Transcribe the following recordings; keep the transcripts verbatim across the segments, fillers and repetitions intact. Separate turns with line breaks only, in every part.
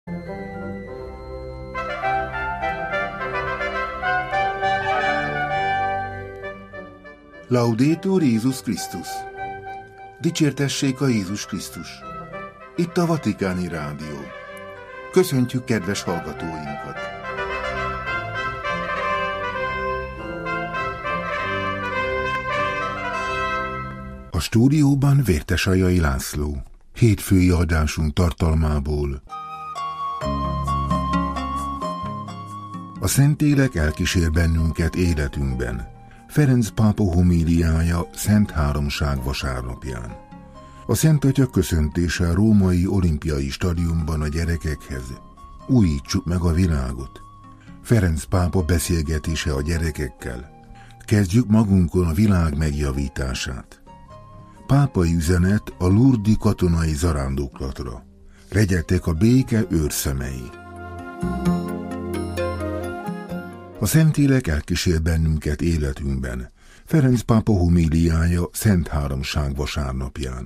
Laudetur Jézus Krisztus! Dicsértessék a Jézus Krisztus! Itt a Vatikáni Rádió. Köszöntjük kedves hallgatóinkat! A stúdióban Vértesajai László. Hétfői adásunk tartalmából. A Szentlélek elkísér bennünket életünkben. Ferenc pápa homíliája Szent Háromság vasárnapján. A Szent Atya köszöntése a római olimpiai stadionban a gyerekekhez. Újítsuk meg a világot. Ferenc pápa beszélgetése a gyerekekkel. Kezdjük magunkon a világ megjavítását. Pápai üzenet a lurdi katonai zarándoklatra. Legyetek a béke őrszemei. A Szentlélek elkísér bennünket életünkben. Ferenc pápa homíliája Szent Háromság vasárnapján.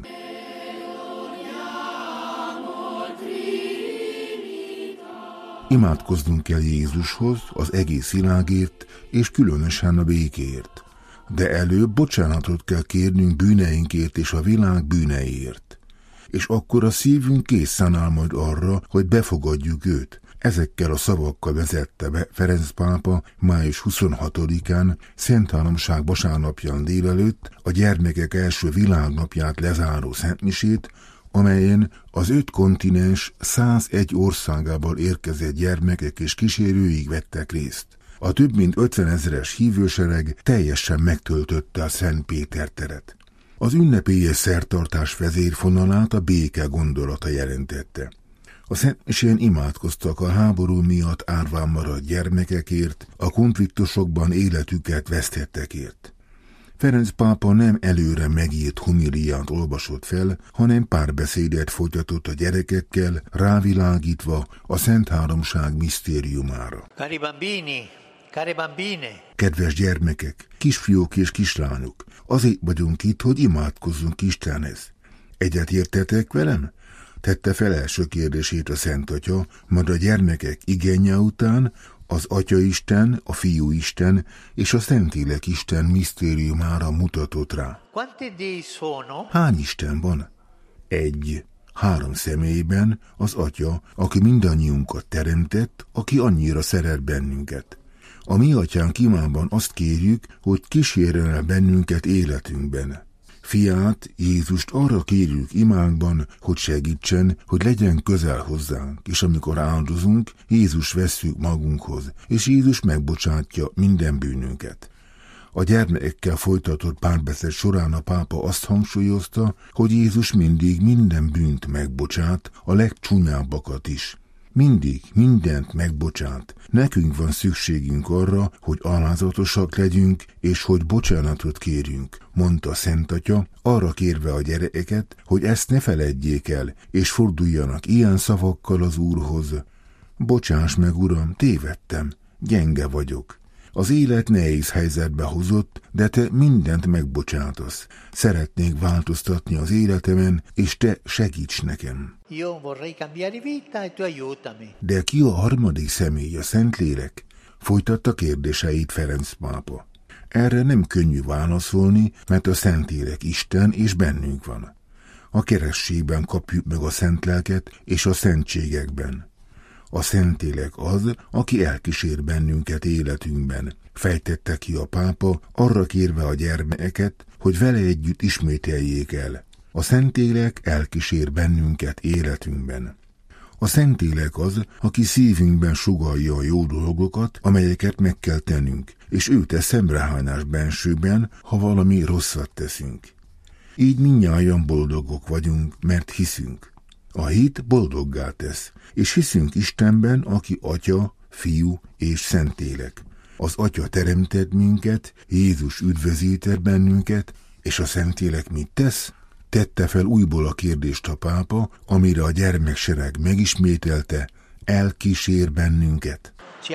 Imádkoznunk kell Jézushoz az egész világért, és különösen a békéért. De előbb bocsánatot kell kérnünk bűneinkért és a világ bűneiért. És akkor a szívünk készen áll majd arra, hogy befogadjuk őt. Ezekkel a szavakkal vezette be Ferenc pápa május huszonhatodikán, Szent Háromság vasárnapján délelőtt a gyermekek első világnapját lezáró szentmisét, amelyen az öt kontinens százegy országából érkezett gyermekek és kísérőik vettek részt. A több mint ötvenezres hívősereg teljesen megtöltötte a Szent Péter teret. Az ünnepélyes szertartás vezérfonalát a béke gondolata jelentette. A szentmisén imádkoztak a háború miatt árván maradt gyermekekért, a konfliktusokban életüket vesztettekért. Ferenc pápa nem előre megírt homíliát olvasott fel, hanem párbeszédet folytatott a gyerekekkel, rávilágítva a Szent Háromság misztériumára.
Cari bambini, care bambine.
Kedves gyermekek, kisfiúk és kislányok, azért vagyunk itt, hogy imádkozzunk Istenhez. Egyet értetek velem? Tette fel első kérdését a Szent Atya, majd a gyermekek igénye után az Atyaisten, a Fiúisten és a Szentlélek Isten misztériumára mutatott rá. Hány Isten van? Egy. Három személyben az Atya, aki mindannyiunkat teremtett, aki annyira szeret bennünket. A mi Atyánk imában azt kérjük, hogy kísérjen el bennünket életünkben. Fiát, Jézust arra kérjük imánkban, hogy segítsen, hogy legyen közel hozzánk, és amikor áldozunk, Jézus vesszük magunkhoz, és Jézus megbocsátja minden bűnünket. A gyermekekkel folytatott párbeszéd során a pápa azt hangsúlyozta, hogy Jézus mindig minden bűnt megbocsát, a legcsúnyábbakat is. Mindig, mindent megbocsát. Nekünk van szükségünk arra, hogy alázatosak legyünk, és hogy bocsánatot kérjünk, mondta Szent Atya, arra kérve a gyerekeket, hogy ezt ne feledjék el, és forduljanak ilyen szavakkal az Úrhoz. Bocsáss meg, Uram, tévedtem, gyenge vagyok. Az élet nehéz helyzetbe hozott, de te mindent megbocsátasz. Szeretnék változtatni az életemen, és te segíts nekem. De ki a harmadik személy, a Szentlélek? Folytatta kérdéseit Ferenc pápa. Erre nem könnyű válaszolni, mert a Szentlélek Isten és bennünk van. A keresztségben kapjuk meg a Szent Lelket és a szentségekben. A Szentlélek az, aki elkísér bennünket életünkben, fejtette ki a pápa, arra kérve a gyermekeket, hogy vele együtt ismételjék el. A Szentlélek elkísér bennünket életünkben. A Szentlélek az, aki szívünkben sugallja a jó dolgokat, amelyeket meg kell tennünk, és ő tesz szemrehányás bensőben, ha valami rosszat teszünk. Így mindnyájan boldogok vagyunk, mert hiszünk. A hit boldoggá tesz, és hiszünk Istenben, aki Atya, Fiú és Szentlélek. Az Atya teremtett minket, Jézus üdvözített bennünket, és a Szentlélek mit tesz? Tette fel újból a kérdést a pápa, amire a gyermeksereg megismételte, elkísér bennünket.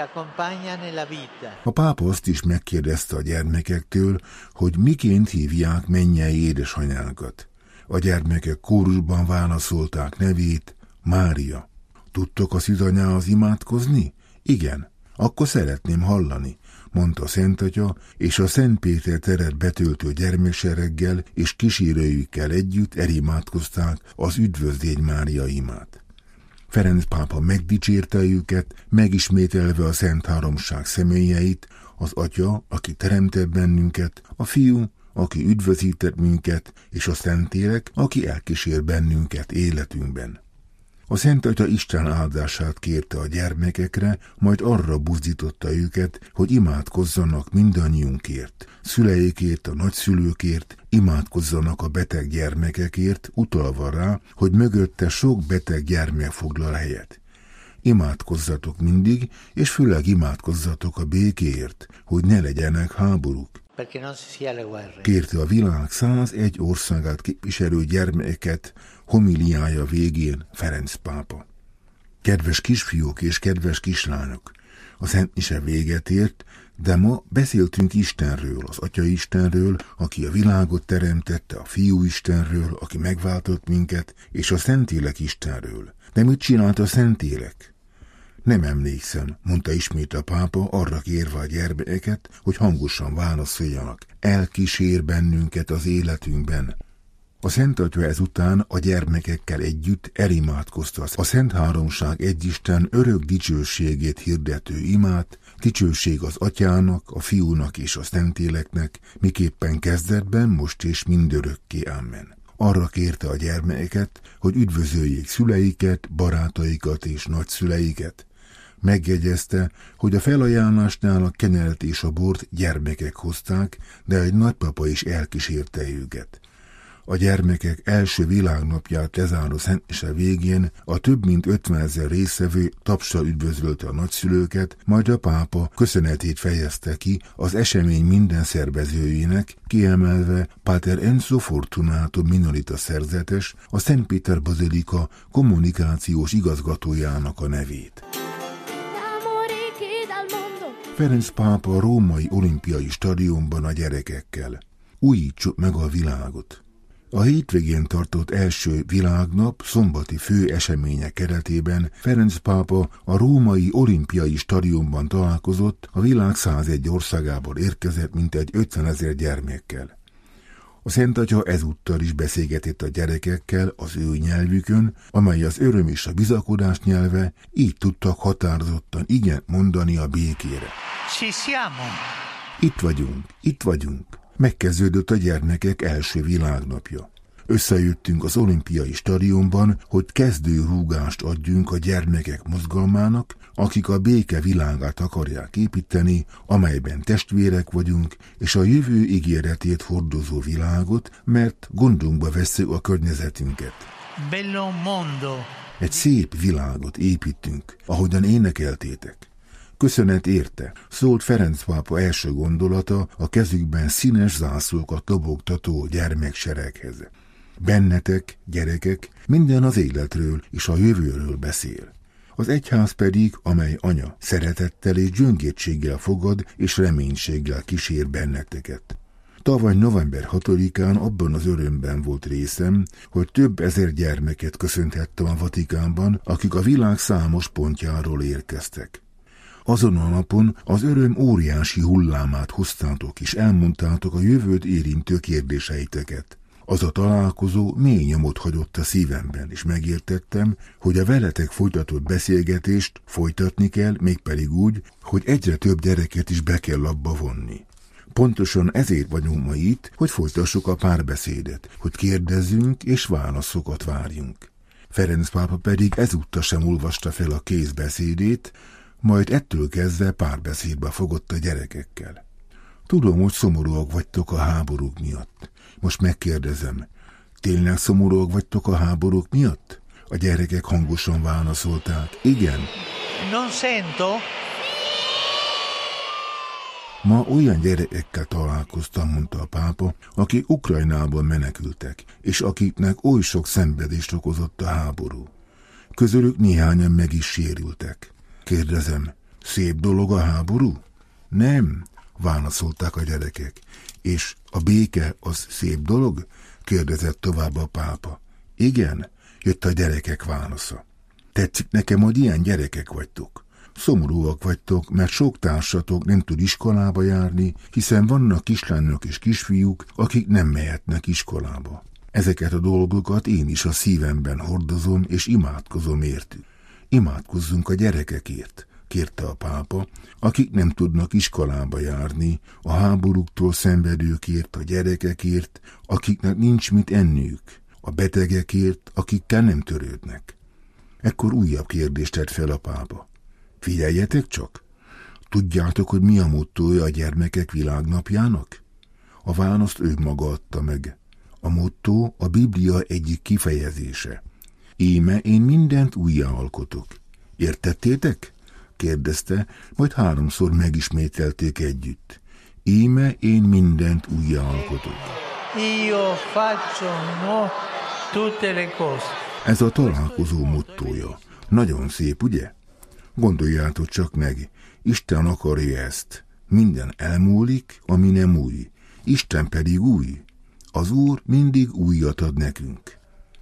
A pápa azt is megkérdezte a gyermekektől, hogy miként hívják mennyei édesanyánkat. A gyermekek kórusban válaszolták nevét, Mária. Tudtok a szűzanyához imádkozni? Igen, akkor szeretném hallani, mondta Szentatya, és a Szent Péter teret betöltő gyermeksereggel és kísérőjükkel együtt elimádkozták az Üdvözlégy Mária imát. Ferenc pápa megdicsérte őket, megismételve a Szent Háromság személyeit, az Atya, aki teremtett bennünket, a Fiú, aki üdvözített minket, és a Szentlélek, aki elkísér bennünket életünkben. A Szent Atya Isten áldását kérte a gyermekekre, majd arra buzdította őket, hogy imádkozzanak mindannyiunkért, szüleikért, a nagyszülőkért, imádkozzanak a beteg gyermekekért, utalva rá, hogy mögötte sok beteg gyermek foglal helyet. Imádkozzatok mindig, és főleg imádkozzatok a békéért, hogy ne legyenek háborúk. Kérte a világ százegy országát képviselő gyermekeket homiliája végén Ferenc pápa. Kedves kisfiúk és kedves kislányok, a Szent Mise véget ért, de ma beszéltünk Istenről, az Atya Istenről, aki a világot teremtette, a Fiú Istenről, aki megváltott minket, és a Szentlélek Istenről. De mit csinált a Szentlélek? Nem emlékszem, mondta ismét a pápa, arra kérve a gyermekeket, hogy hangosan válaszoljanak. Elkísér bennünket az életünkben. A Szent Atya ezután a gyermekekkel együtt elimádkozta a Szent Háromság egyisten örök dicsőségét hirdető imát, dicsőség az Atyának, a Fiúnak és a Szentléleknek, miképpen kezdetben, most és mindörökké. Amen. Arra kérte a gyermekeket, hogy üdvözöljék szüleiket, barátaikat és nagyszüleiket. Megjegyezte, hogy a felajánlásnál a kenyeret és a bort gyermekek hozták, de egy nagypapa is elkísérte őket. A gyermekek első világnapját lezáró Szent Mise végén a több mint ötvenezer résztvevő tapssal üdvözölte a nagyszülőket, majd a pápa köszönetét fejezte ki az esemény minden szervezőjének, kiemelve Páter Enzo Fortunato Minorita szerzetes, a Szent Péter Bazilika kommunikációs igazgatójának a nevét. Ferenc pápa a római olimpiai stadionban a gyerekekkel. Újítsuk meg a világot. A hétvégén tartott első világnap szombati fő eseménye keretében Ferenc pápa a római olimpiai stadionban találkozott a világ százegy országából érkezett mintegy ötvenezer gyermekkel. A Szent Atya ezúttal is beszélgetett a gyerekekkel az ő nyelvükön, amely az öröm és a bizakodás nyelve, így tudtak határozottan igent mondani a békére.
Ci siamo.
Itt vagyunk, itt vagyunk. Megkezdődött a gyermekek első világnapja. Összejöttünk az olimpiai stadionban, hogy kezdő rúgást adjunk a gyermekek mozgalmának, akik a béke világát akarják építeni, amelyben testvérek vagyunk, és a jövő ígéretét hordozó világot, mert gondunkba vesszük a környezetünket.
Bello mondo.
Egy szép világot építünk, ahogyan énekeltétek. Köszönet érte, szólt Ferenc pápa első gondolata a kezükben színes zászlókat lobogtató gyermeksereghez. Bennetek, gyerekek, minden az életről és a jövőről beszél. Az egyház pedig, amely anya, szeretettel és gyöngétséggel fogad és reménységgel kísér benneteket. Tavaly november hatodikán abban az örömben volt részem, hogy több ezer gyermeket köszönhettem a Vatikánban, akik a világ számos pontjáról érkeztek. Azon a napon az öröm óriási hullámát hoztátok és elmondtátok a jövőt érintő kérdéseiteket. Az a találkozó mély nyomot hagyott a szívemben, és megértettem, hogy a veletek folytatott beszélgetést folytatni kell, mégpedig úgy, hogy egyre több gyereket is be kell abba vonni. Pontosan ezért vagyunk ma itt, hogy folytassuk a párbeszédet, hogy kérdezzünk és válaszokat várjunk. Ferenc pápa pedig ezúttal sem olvasta fel a kézbeszédét, majd ettől kezdve párbeszédbe fogott a gyerekekkel. Tudom, hogy szomorúak vagytok a háborúk miatt. Most megkérdezem, tényleg szomorúak vagytok a háborúk miatt? A gyerekek hangosan válaszolták, igen.
Non sento.
Ma olyan gyerekekkel találkoztam, mondta a pápa, akik Ukrajnából menekültek, és akiknek oly sok szenvedést okozott a háború. Közülük néhányan meg is sérültek. Kérdezem, szép dolog a háború? Nem, válaszolták a gyerekek. És a béke az szép dolog? Kérdezett tovább a pápa. Igen, jött a gyerekek válasza. Tetszik nekem, hogy ilyen gyerekek vagytok. Szomorúak vagytok, mert sok társatok nem tud iskolába járni, hiszen vannak kislányok és kisfiúk, akik nem mehetnek iskolába. Ezeket a dolgokat én is a szívemben hordozom és imádkozom értük. Imádkozzunk a gyerekekért, kérte a pápa, akik nem tudnak iskolába járni, a háborúktól szenvedőkért, a gyerekekért, akiknek nincs mit enniük, a betegekért, akikkel nem törődnek. Ekkor újabb kérdést tett fel a pápa. Figyeljetek csak! Tudjátok, hogy mi a mottója a gyermekek világnapjának? A választ ő maga adta meg. A motto a Biblia egyik kifejezése. Íme én mindent újjá alkotok. Értettétek? Kérdezte, majd háromszor megismételték együtt. Íme én mindent újjá alkotok.
Io faccio no tutte le cose.
Ez a találkozó mottója. Nagyon szép, ugye? Gondoljátok csak meg, Isten akarja ezt. Minden elmúlik, ami nem új. Isten pedig új. Az Úr mindig újat ad nekünk.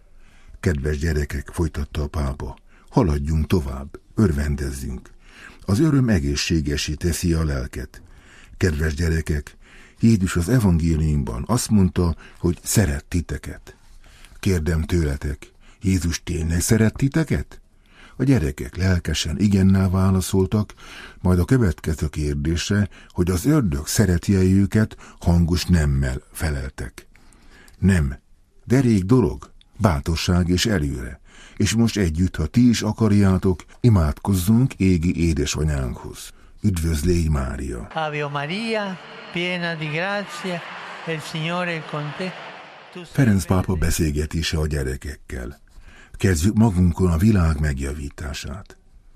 Kedves gyerekek, folytatta a pápa, haladjunk tovább, örvendezzünk. Az öröm egészségesé teszi a lelket. Kedves gyerekek, Jézus az evangéliumban azt mondta, hogy szeret titeket. Kérdem tőletek, Jézus tényleg szeret titeket? A gyerekek lelkesen igennel válaszoltak, majd a következő kérdésre, hogy az ördög szereti-e őket, hangos nemmel feleltek. Nem, de rég dolog, bátorság és erőre, és most együtt, ha ti is akarjátok, imádkozzunk égi édesanyánkhoz. Üdvözlégy Mária!
Ave Maria, piena di grazia, il Signore è con te.
Ferenc pápa beszélgetése a gyerekekkel. Kezdjük magunkon a világ megjavítását.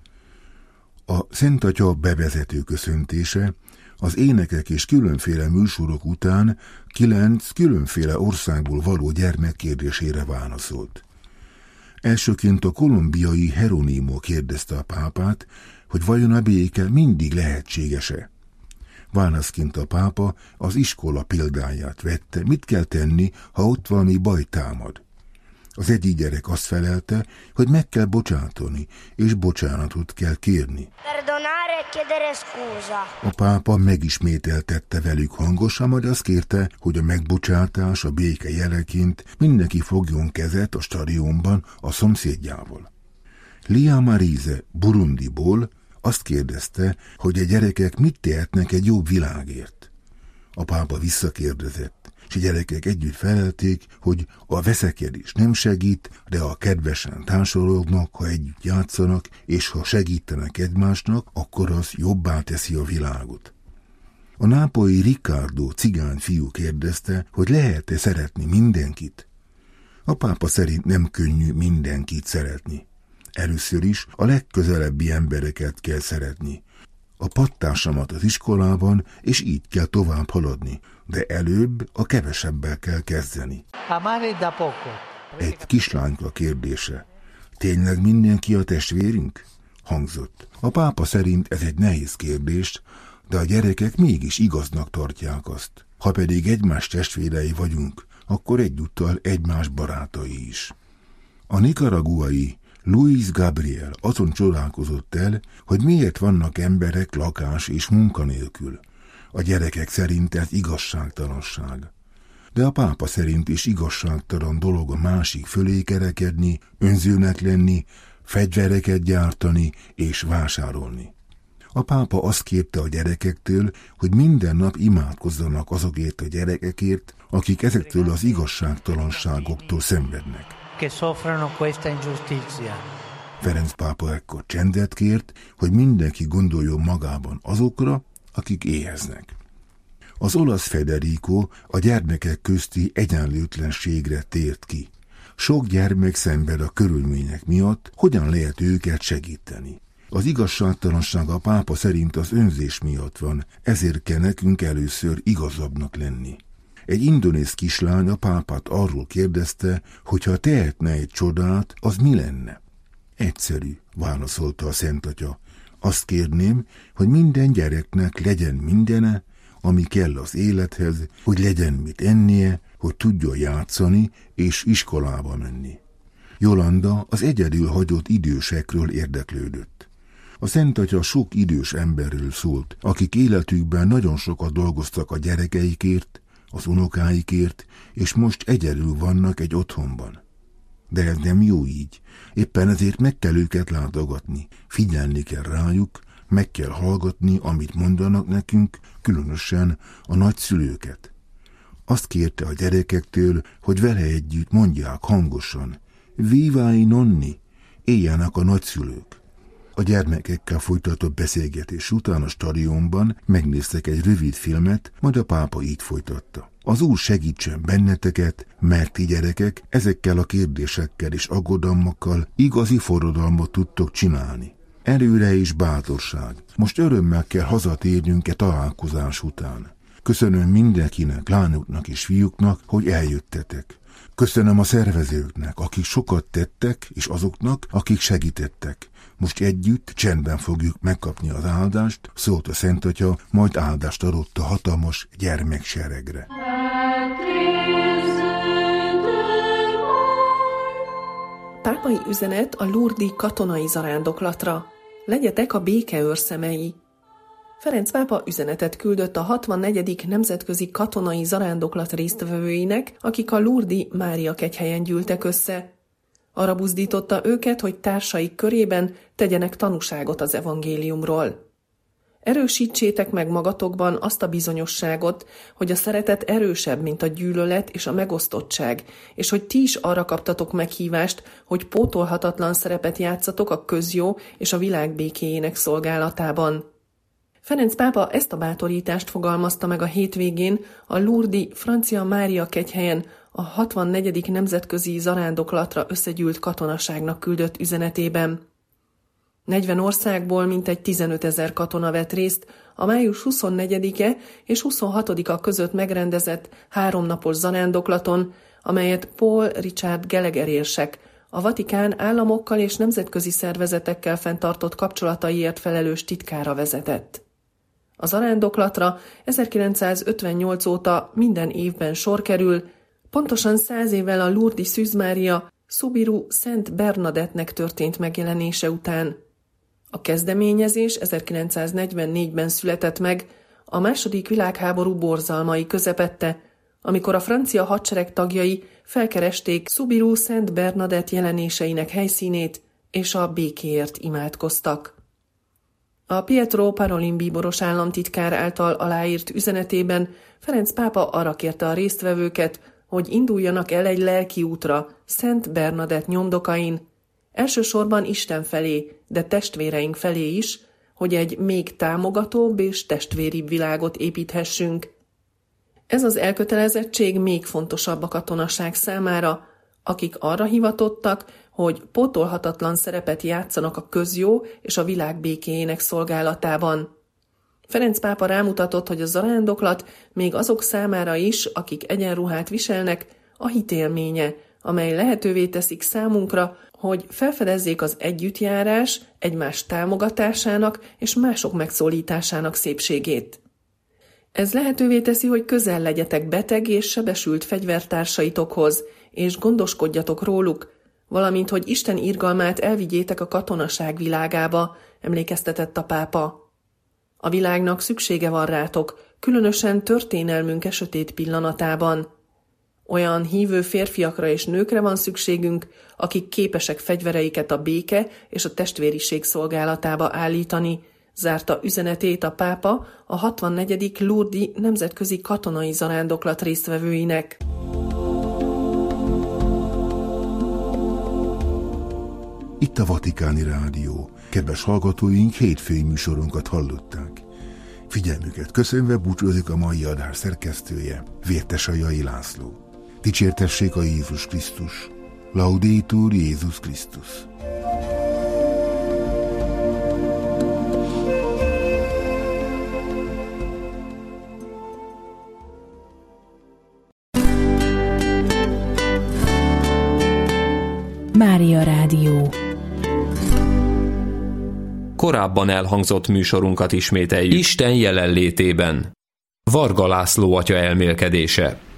A Szent Atya bevezető köszöntése az énekek és különféle műsorok után kilenc különféle országból való gyermek kérdésére válaszolt. Elsőként a kolumbiai Jerónimo kérdezte a pápát, hogy vajon a béke mindig lehetséges-e. Válaszként a pápa az iskola példáját vette, mit kell tenni, ha ott valami baj támad. Az egyik gyerek azt felelte, hogy meg kell bocsátani, és bocsánatot kell kérni. A pápa megismételtette velük hangosan, majd azt kérte, hogy a megbocsátás a béke jeleként mindenki fogjon kezet a stadionban a szomszédjával. Lia Marise Burundiból azt kérdezte, hogy a gyerekek mit tehetnek egy jobb világért. A pápa visszakérdezett, és a gyerekek együtt felelték, hogy a veszekedés nem segít, de ha kedvesen társalognak, ha együtt játszanak, és ha segítenek egymásnak, akkor az jobbá teszi a világot. A nápolyi Riccardo cigány fiú kérdezte, hogy lehet-e szeretni mindenkit. A pápa szerint nem könnyű mindenkit szeretni. Először is a legközelebbi embereket kell szeretni. A pattársamat az iskolában, és így kell tovább haladni, de előbb a kevesebbel kell kezdeni. Egy kislányka kérdése. Tényleg mindenki a testvérünk? Hangzott. A pápa szerint ez egy nehéz kérdés, de a gyerekek mégis igaznak tartják azt. Ha pedig egymás testvérei vagyunk, akkor egyúttal egymás barátai is. A nikaraguai Luis Gabriel azon csodálkozott el, hogy miért vannak emberek lakás és munkanélkül. A gyerekek szerint ez igazságtalanság. De a pápa szerint is igazságtalan dolog a másik fölé kerekedni, önzőnek lenni, fegyvereket gyártani és vásárolni. A pápa azt kérte a gyerekektől, hogy minden nap imádkozzanak azokért a gyerekekért, akik ezektől az igazságtalanságoktól szenvednek. Ferenc pápa ekkor csendet kért, hogy mindenki gondoljon magában azokra, akik éheznek. Az olasz Federico a gyermekek közti egyenlőtlenségre tért ki. Sok gyermek szenved a körülmények miatt, hogyan lehet őket segíteni. Az igazságtalanság a pápa szerint az önzés miatt van, ezért kell nekünk először igazabbnak lenni. Egy indonéz kislány a pápát arról kérdezte, hogy ha tehetne egy csodát, az mi lenne? Egyszerű, válaszolta a Szent Atya. Azt kérném, hogy minden gyereknek legyen mindene, ami kell az élethez, hogy legyen mit ennie, hogy tudjon játszani és iskolába menni. Jolanda az egyedül hagyott idősekről érdeklődött. A Szent Atya sok idős emberről szólt, akik életükben nagyon sokat dolgoztak a gyerekeikért, az unokáikért, és most egyedül vannak egy otthonban. De ez nem jó így. Éppen ezért meg kell őket látogatni, figyelni kell rájuk, meg kell hallgatni, amit mondanak nekünk, különösen a nagyszülőket. Azt kérte a gyerekektől, hogy vele együtt mondják hangosan, Vivai nonni, éljenek a nagyszülők. A gyermekekkel folytatott beszélgetés után a stadionban megnéztek egy rövid filmet, majd a pápa így folytatta. Az Úr segítsen benneteket, mert ti gyerekek ezekkel a kérdésekkel és aggodalmakkal igazi forradalmat tudtok csinálni. Erőre és bátorság. Most örömmel kell hazatérnünk e találkozás után. Köszönöm mindenkinek, lányoknak és fiúknak, hogy eljöttetek. Köszönöm a szervezőknek, akik sokat tettek, és azoknak, akik segítettek. Most együtt csendben fogjuk megkapni az áldást, szólt a Szent Atya, majd áldást adott a hatalmas gyermekseregre.
Pápai üzenet a Lourdes-i katonai zarándoklatra. Legyetek a béke őrszemei. Ferenc pápa üzenetet küldött a hatvannegyedik nemzetközi katonai zarándoklat résztvevőinek, akik a Lourdes-i Mária kegyhelyen gyűltek össze. Arra buzdította őket, hogy társaik körében tegyenek tanúságot az evangéliumról. Erősítsétek meg magatokban azt a bizonyosságot, hogy a szeretet erősebb, mint a gyűlölet és a megosztottság, és hogy ti is arra kaptatok meghívást, hogy pótolhatatlan szerepet játszatok a közjó és a világ békéjének szolgálatában. Ferenc pápa ezt a bátorítást fogalmazta meg a hétvégén a Lourdes-i Francia Mária kegyhelyen a hatvannegyedik nemzetközi zarándoklatra összegyűlt katonaságnak küldött üzenetében. negyven országból mintegy tizenötezer katona vett részt a május huszonnegyedike és huszonhatodika között megrendezett háromnapos zarándoklaton, amelyet Paul Richard Gallagher érsek, a Vatikán államokkal és nemzetközi szervezetekkel fenntartott kapcsolataiért felelős titkára vezetett. A zarándoklatra ezerkilencszázötvennyolc óta minden évben sor kerül, pontosan száz évvel a Lourdes-i Szűz Mária Subiru Szent Bernadettnek történt megjelenése után. A kezdeményezés ezerkilencszáznegyvennégyben született meg, a második világháború borzalmai közepette, amikor a francia hadsereg tagjai felkeresték Subiru Szent Bernadett jelenéseinek helyszínét, és a békéért imádkoztak. A Pietro Parolin bíboros államtitkár által aláírt üzenetében Ferenc pápa arra kérte a résztvevőket, hogy induljanak el egy lelki útra Szent Bernadett nyomdokain, elsősorban Isten felé, de testvéreink felé is, hogy egy még támogatóbb és testvéribb világot építhessünk. Ez az elkötelezettség még fontosabb a katonaság számára, akik arra hivatottak, hogy pótolhatatlan szerepet játszanak a közjó és a világ békéjének szolgálatában. Ferenc pápa rámutatott, hogy a zarándoklat még azok számára is, akik egyenruhát viselnek, a hitélménye, amely lehetővé teszik számunkra, hogy felfedezzék az együttjárás, egymás támogatásának és mások megszólításának szépségét. Ez lehetővé teszi, hogy közel legyetek beteg és sebesült fegyvertársaitokhoz, és gondoskodjatok róluk, valamint, hogy Isten irgalmát elvigyétek a katonaság világába, emlékeztetett a pápa. A világnak szüksége van rátok, különösen történelmünk sötét pillanatában. Olyan hívő férfiakra és nőkre van szükségünk, akik képesek fegyvereiket a béke és a testvériség szolgálatába állítani, zárta üzenetét a pápa a hatvannegyedik Lourdes-i nemzetközi katonai zarándoklat résztvevőinek.
Itt a Vatikáni Rádió. Kedves hallgatóink, hétfői műsorunkat hallották. Figyelmüket köszönve búcsúzik a mai adás szerkesztője, Vértesajai László. Dicsértessék a Jézus Krisztus. Laudetur Jézus Krisztus.
Mária Rádió.
Korábban elhangzott műsorunkat ismételjük. Isten jelenlétében. Varga László atya elmélkedése.